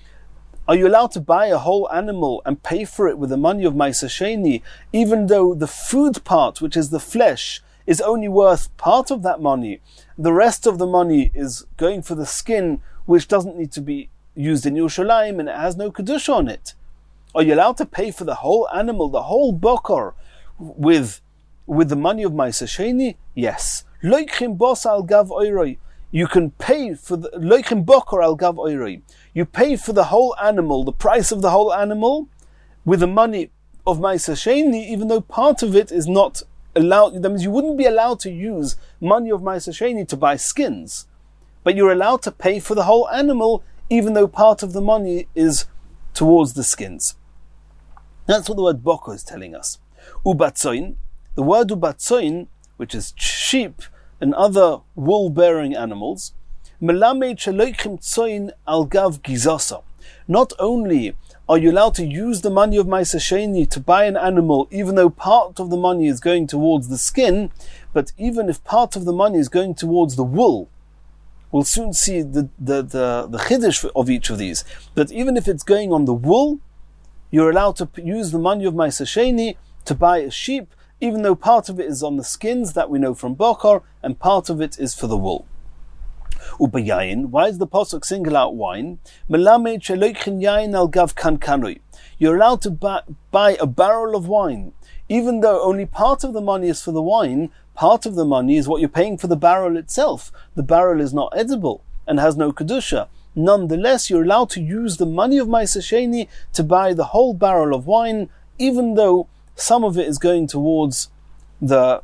Are you allowed to buy a whole animal and pay for it with the money of Ma'aser Sheni, even though the food part, which is the flesh, is only worth part of that money? The rest of the money is going for the skin, which doesn't need to be used in Yerushalayim, and it has no kedusha on it. Are you allowed to pay for the whole animal, the whole bokor, with the money of Ma'aser Sheni? Yes. Loichim bos al gav oiroi. You can pay for the loichim bokor al gav oiroi. You pay for the whole animal, the price of the whole animal, with the money of Ma'aser Sheni, even though part of it is not allowed. That means you wouldn't be allowed to use money of Ma'aser Sheni to buy skins, but you're allowed to pay for the whole animal, even though part of the money is towards the skins. That's what the word bokor is telling us. Ubatzoin, the word ubatzoin, which is sheep and other wool-bearing animals, melamed sheloichim tzoin al gav gizasa. Not only are you allowed to use the money of Ma'aser Sheni to buy an animal, even though part of the money is going towards the skin, but even if part of the money is going towards the wool, we'll soon see the chiddush of each of these. But even if it's going on the wool, you're allowed to use the money of Ma'aser Sheni to buy a sheep, even though part of it is on the skins that we know from Bokor, and part of it is for the wool. Ubayayin, why is the pasuk single out wine? Melamed sheloichin yayin al gav kankanoi. You're allowed to buy a barrel of wine, even though only part of the money is for the wine. Part of the money is what you're paying for the barrel itself. The barrel is not edible and has no kedusha. Nonetheless, you're allowed to use the money of Ma'aser Sheni to buy the whole barrel of wine, even though some of it is going towards the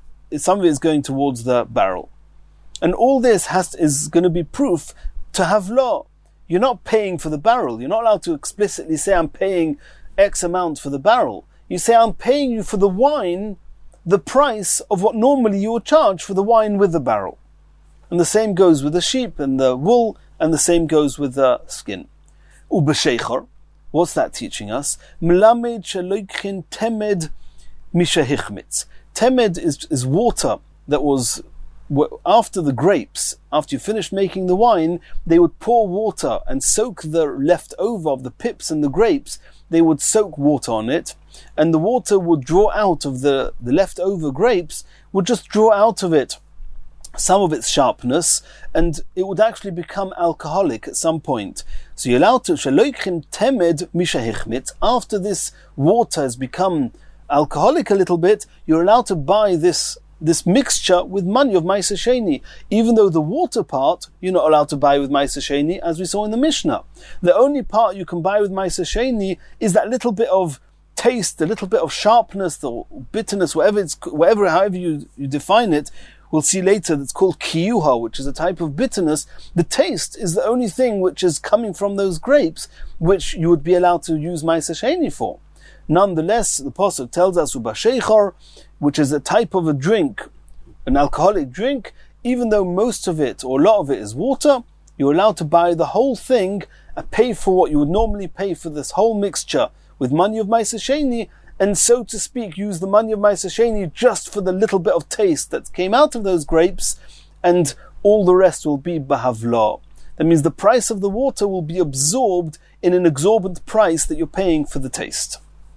barrel. And all this is going to be proof to have law. You're not paying for the barrel. You're not allowed to explicitly say, I'm paying X amount for the barrel. You say, I'm paying you for the wine, the price of what normally you would charge for the wine with the barrel. And the same goes with the sheep and the wool, and the same goes with the skin. Ubesheichor, what's that teaching us? Melamed sheloikhin temed mishahichmitz. Temed is water that was, after the grapes, after you finished making the wine, they would pour water and soak the leftover of the pips and the grapes. They would soak water on it, and the water would draw out of the leftover grapes, would just draw out of it some of its sharpness, and it would actually become alcoholic at some point. So you're allowed to, sheloikhin temed mishahichmitz, after this water has become alcoholic a little bit, you're allowed to buy this mixture with money of Ma'aser Sheni, even though the water part you're not allowed to buy with Ma'aser Sheni, as we saw in the Mishnah. The only part you can buy with Ma'aser Sheni is that little bit of taste, a little bit of sharpness or bitterness, however you define it. We'll see later that's called kiyuha, which is a type of bitterness. The taste is the only thing which is coming from those grapes, which you would be allowed to use Ma'aser Sheni for. Nonetheless, the pasuk tells us ubasheichor, which is a type of a drink, an alcoholic drink, even though most of it or a lot of it is water, you're allowed to buy the whole thing and pay for what you would normally pay for this whole mixture with money of Ma'aser Sheni, and so to speak, use the money of Ma'aser Sheni just for the little bit of taste that came out of those grapes, and all the rest will be Bahavla. That means the price of the water will be absorbed in an exorbitant price that you're paying for the taste.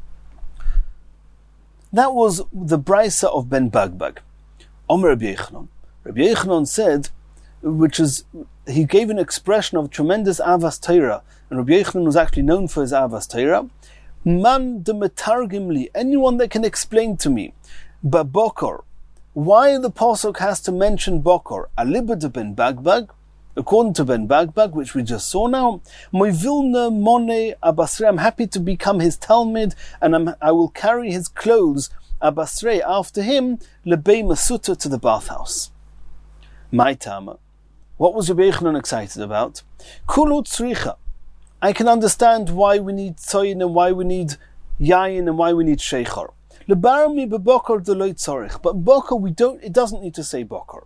That was the Brisa of Ben Bagbag. Omer Rabbi Yochanan. Rabbi Yochanan said, he gave an expression of tremendous Avas Torah, and Rabbi Yochanan was actually known for his Avas Torah. Man de metargim li, anyone that can explain to me, Bokor, why the Pasuk has to mention Bokor, Aliba de Ben Bagbag, according to Ben Bagbag, which we just saw now, Moivilna Mone Abasre, I'm happy to become his Talmud, and I will carry his clothes, Abasre, after him, Lebei Masuta, to the bathhouse. My Tama. What was Rabbi Yochanan excited about? Kulu Tzricha. I can understand why we need Tzoyin and why we need Yayin and why we need Sheikhar. Lebarami bebokor deloy tzorich. But Bokor, it doesn't need to say Bokor.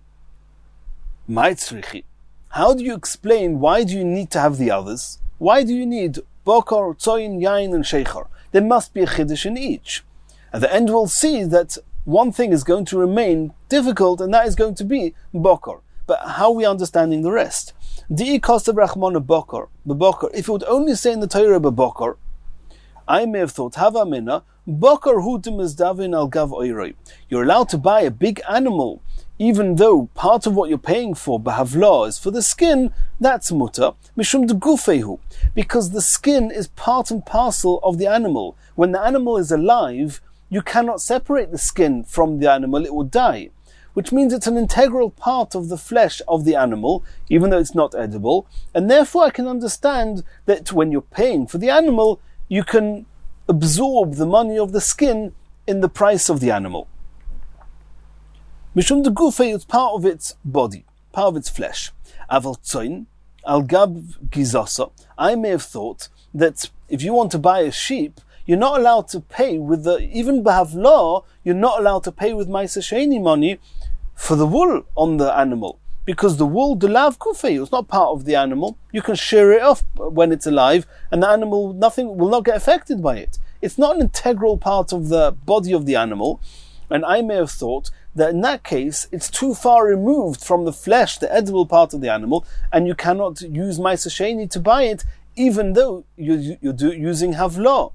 My Tzrichi. How do you explain why do you need to have the others? Why do you need Bokor, Tzoyin, Yayin and Sheikhar? There must be a Chiddush in each. At the end we'll see that one thing is going to remain difficult, and that is going to be Bokor. But how are we understanding the rest? Di'i kostav rachmona Bokor, if it would only say in the Torah Bokor, I may have thought, Hava mina, Bokor hu demizdavin al gav oiroi. You're allowed to buy a big animal, even though part of what you're paying for, Bahavla, is for the skin, that's mutter, mishum de gufehu, because the skin is part and parcel of the animal. When the animal is alive, you cannot separate the skin from the animal, it will die. Which means it's an integral part of the flesh of the animal, even though it's not edible, and therefore I can understand that when you're paying for the animal, you can absorb the money of the skin in the price of the animal. Mishum de gufe is part of its body, part of its flesh. Aval tzoin, al gab gizasa. I may have thought that if you want to buy a sheep, you're not allowed to pay with even Bahavla, you're not allowed to pay with Ma'aser Sheni money for the wool on the animal. Because the wool, delav kufei, it's not part of the animal. You can shear it off when it's alive, and the animal, nothing will not get affected by it. It's not an integral part of the body of the animal, and I may have thought that in that case, it's too far removed from the flesh, the edible part of the animal, and you cannot use Ma'aser Sheni to buy it, even though you're using Havla.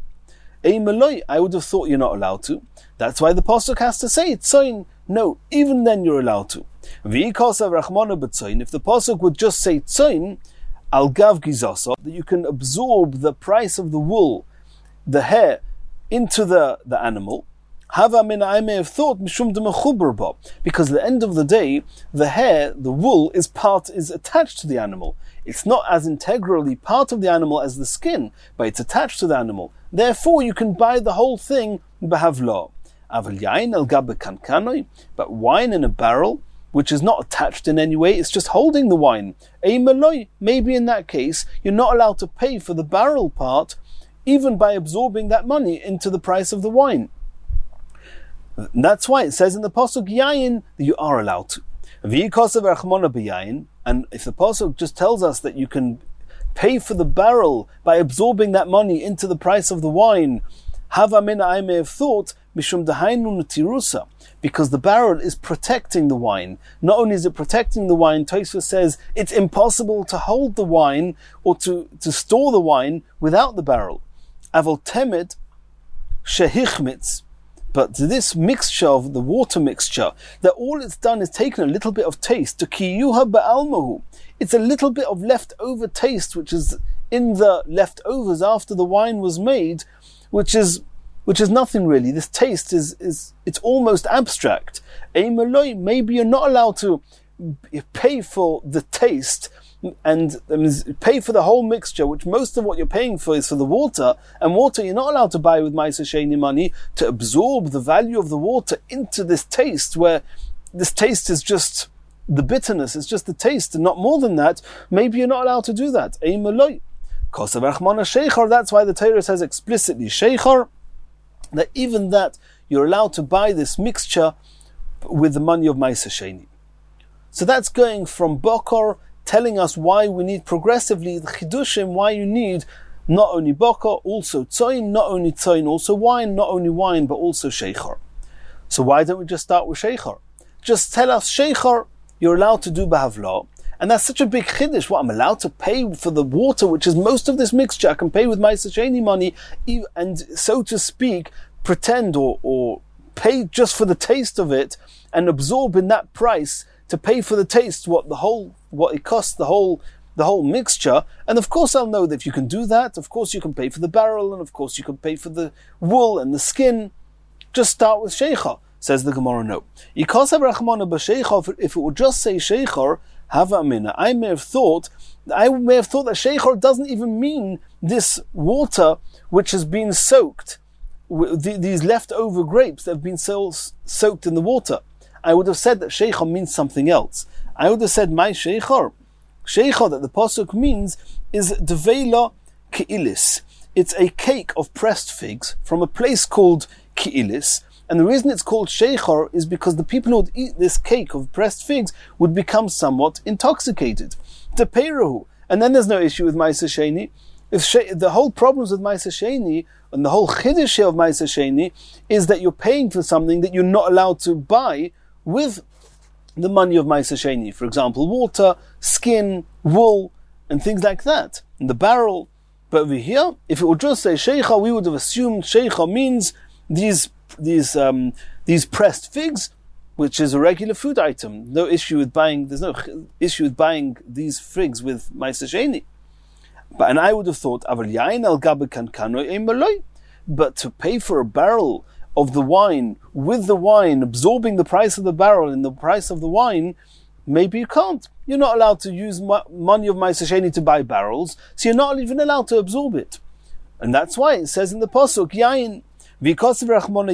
I would have thought you're not allowed to. That's why the Pasuk has to say Tzoyin. No, even then you're allowed to. If the Pasuk would just say Tzoyin, al gav gizasa, that you can absorb the price of the wool, the hair, into the animal, Hava min, I may have thought mishum de mechuber ba, because at the end of the day, the hair, the wool, is attached to the animal. It's not as integrally part of the animal as the skin, but it's attached to the animal. Therefore, you can buy the whole thing b'havla. Aval yain el gabe kankanoi, but wine in a barrel, which is not attached in any way, it's just holding the wine. Eimaloi, maybe in that case, you're not allowed to pay for the barrel part, even by absorbing that money into the price of the wine. And that's why it says in the Pasuk yain that you are allowed to. And if the Pasuk just tells us that you can pay for the barrel by absorbing that money into the price of the wine, Hava mina, I may have thought, mishum dahainu tirusa, because the barrel is protecting the wine. Not only is it protecting the wine, Tosfos says it's impossible to hold the wine or to store the wine without the barrel. Aval temet shehichmitz, but this mixture of the water mixture, that all it's done is taken a little bit of taste, to kiyuha ba'almahu. It's a little bit of leftover taste, which is in the leftovers after the wine was made, which is nothing really. This taste it's almost abstract. Maybe you're not allowed to pay for the taste and pay for the whole mixture, which most of what you're paying for is for the water, and water you're not allowed to buy with Ma'aser Sheni money, to absorb the value of the water into this taste, where this taste is just the bitterness, it's just the taste and not more than that. Maybe you're not allowed to do that. That's why the Torah says explicitly Sheikhar, that even that you're allowed to buy this mixture with the money of Ma'aser Sheni. So that's going from Bokor, telling us why we need progressively the Chidushim, why you need not only Bokor, also Tzoyin, not only Tzoyin, also wine, not only wine, but also Sheikhar. So why don't we just start with Sheikhar? Just tell us Sheikhar, you're allowed to do Bahavla. And that's such a big chiddush. What, I'm allowed to pay for the water, which is most of this mixture. I can pay with my Sheni money, and so to speak, pretend or pay just for the taste of it, and absorb in that price to pay for the taste what it costs the whole mixture. And of course I'll know that if you can do that, of course you can pay for the barrel, and of course you can pay for the wool and the skin. Just start with Sheicha, says the Gemara. No. If it would just say Sheichar, Hava Amina, I may have thought that Sheichar doesn't even mean this water which has been soaked, these leftover grapes that have been soaked in the water. I would have said that Sheichar means something else. I would have said, my Sheichar that the pasuk means is Devela Keilis. It's a cake of pressed figs from a place called Keilis. And the reason it's called Sheichar is because the people who would eat this cake of pressed figs would become somewhat intoxicated. Tepeirahu. And then there's no issue with Ma'aser Sheni. The whole problems with Ma'aser Sheni and the whole chiddush of Ma'aser Sheni is that you're paying for something that you're not allowed to buy with the money of Ma'aser Sheni. For example, water, skin, wool, and things like that. And the barrel. But over here, if it would just say Sheichar, we would have assumed Sheichar means these pressed figs, which is a regular food item. There's no issue with buying these figs with Ma'aser Sheni. And I would have thought, but to pay for a barrel of the wine, with the wine, absorbing the price of the barrel in the price of the wine, maybe you can't. You're not allowed to use money of Ma'aser Sheni to buy barrels, so you're not even allowed to absorb it. And that's why it says in the pasuk, Yain, if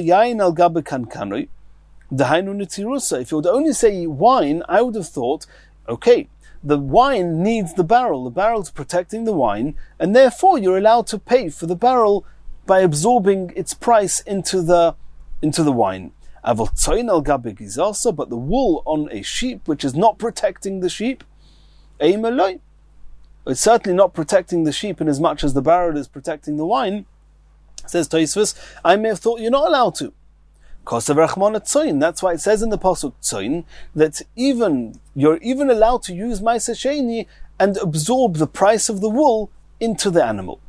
you would only say wine, I would have thought, okay, the wine needs the barrel's protecting the wine, and therefore you're allowed to pay for the barrel by absorbing its price into the wine. But the wool on a sheep which is not protecting the sheep, it's certainly not protecting the sheep in as much as the barrel is protecting the wine. Says Tosfos, I may have thought you're not allowed to. That's why it says in the pasuk Tzoin that you're even allowed to use Ma'aser Sheni and absorb the price of the wool into the animal.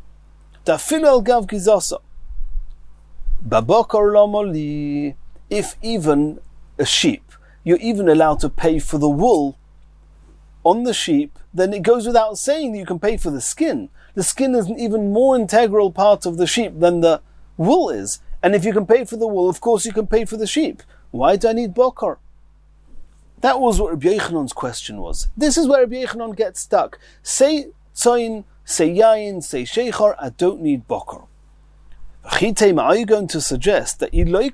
If even a sheep, you're even allowed to pay for the wool on the sheep, then it goes without saying that you can pay for the skin. The skin is an even more integral part of the sheep than the wool is. And if you can pay for the wool, of course you can pay for the sheep. Why do I need bokor? That was what Rabbi Yechanon's question was. This is where Rabbi Yechanon gets stuck. Say tzoin, say yayin, say sheichar, I don't need bokor. Are you going to suggest that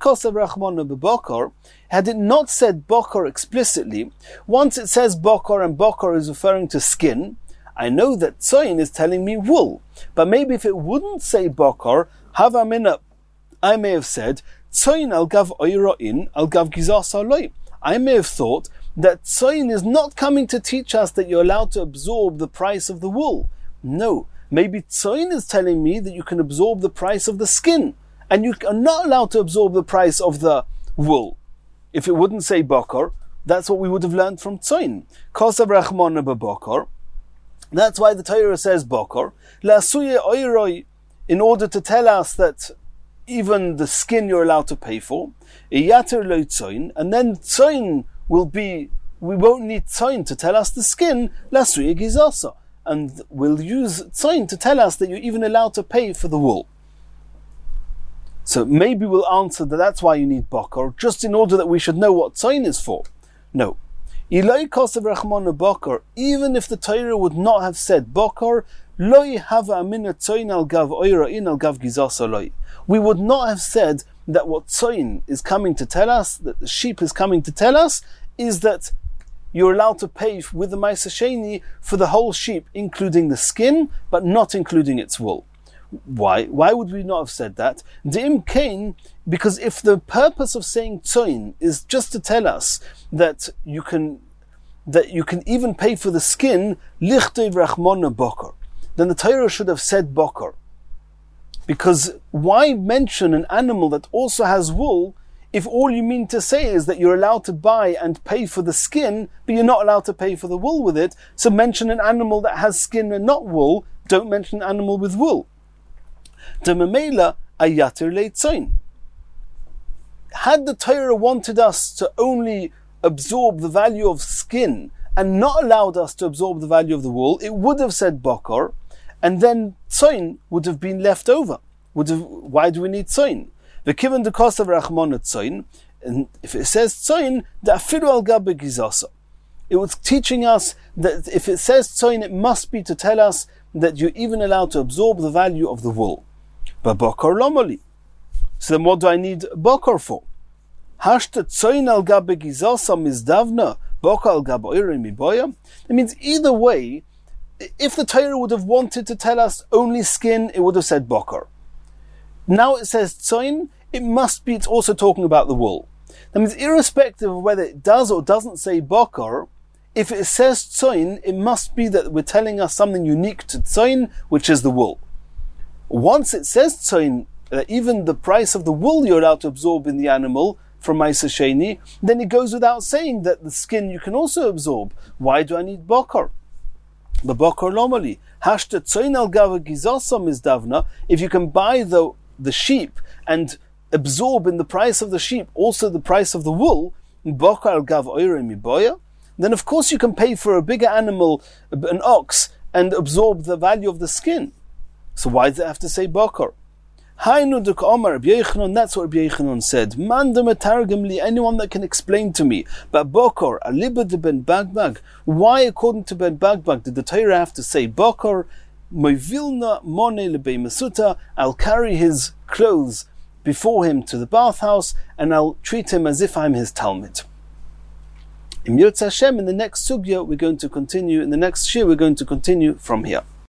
had it not said bokor explicitly, once it says bokor and bokor is referring to skin, I know that tzoin is telling me wool. But maybe if it wouldn't say bokor, havamina, I may have said, tzoin al gav oiroin al gav gizas aloi. I may have thought that tzoin is not coming to teach us that you're allowed to absorb the price of the wool. No. Maybe tzoin is telling me that you can absorb the price of the skin, and you are not allowed to absorb the price of the wool. If it wouldn't say bokor, that's what we would have learned from tzoin. Kosav rachmona bebokor. That's why the Torah says bokor. La'asuye oiroi, in order to tell us that even the skin you're allowed to pay for. Iyater lo tzoin, and then tzoin will be, we won't need tzoin to tell us the skin. La'asuye gizasa. And we'll use tzoin to tell us that you're even allowed to pay for the wool. So maybe we'll answer that that's why you need bokor, just in order that we should know what tzoin is for. No. Even if the Torah would not have said bokor, we would not have said that what tzoin is coming to tell us, that the sheep is coming to tell us, is that you're allowed to pay with the Ma'aser Sheni for the whole sheep, including the skin, but not including its wool. Why? Why would we not have said that? De'im kain, because if the purpose of saying tzoin is just to tell us that you can even pay for the skin, lichtei rachmona bokor, then the Torah should have said bokor. Because why mention an animal that also has wool if all you mean to say is that you're allowed to buy and pay for the skin, but you're not allowed to pay for the wool with it, so mention an animal that has skin and not wool, don't mention an animal with wool. Dememela ayatir leitzain. Had the Torah wanted us to only absorb the value of skin and not allowed us to absorb the value of the wool, it would have said bokor, and then tzoin would have been left over. Why do we need tzoin? V'kivan de kosav rachmon tzoin, and if it says tzoin, the afiru al gabe gizasa. It was teaching us that if it says tzoin, it must be to tell us that you're even allowed to absorb the value of the wool. But bokor lomoli. So then what do I need bokor for? Hashta tzoin al gabe gizasa mizdavna, bokor al gabe oire miboya. It means either way, if the Torah would have wanted to tell us only skin, it would have said bokor. Now it says tzoin, it's also talking about the wool. That means irrespective of whether it does or doesn't say bokor, if it says tzoin, it must be that we're telling us something unique to tzoin, which is the wool. Once it says tzoin, even the price of the wool you're allowed to absorb in the animal from Ma'aser Sheni, then it goes without saying that the skin you can also absorb. Why do I need bokor? The bokor lomali. Hashta tzoin al gava gizasam is davna. If you can buy the sheep and absorb in the price of the sheep also the price of the wool, bokor al gav oire miboya, then of course you can pay for a bigger animal, an ox, and absorb the value of the skin. So why does it have to say bokor? Hainu duk Omar Rabbi Yochanan, that's what Rabbi Yochanan said. Man de metargim li, anyone that can explain to me. But bokor, aliba de ben bagbag. Why, according to ben bagbag, did the Torah have to say bokor? Moivilna mone lebei mesuta. I'll carry his clothes before him to the bathhouse, and I'll treat him as if I'm his talmid. In Yirtzeh Hashem, in the next sugya, we're going to continue. In the next shir, we're going to continue from here.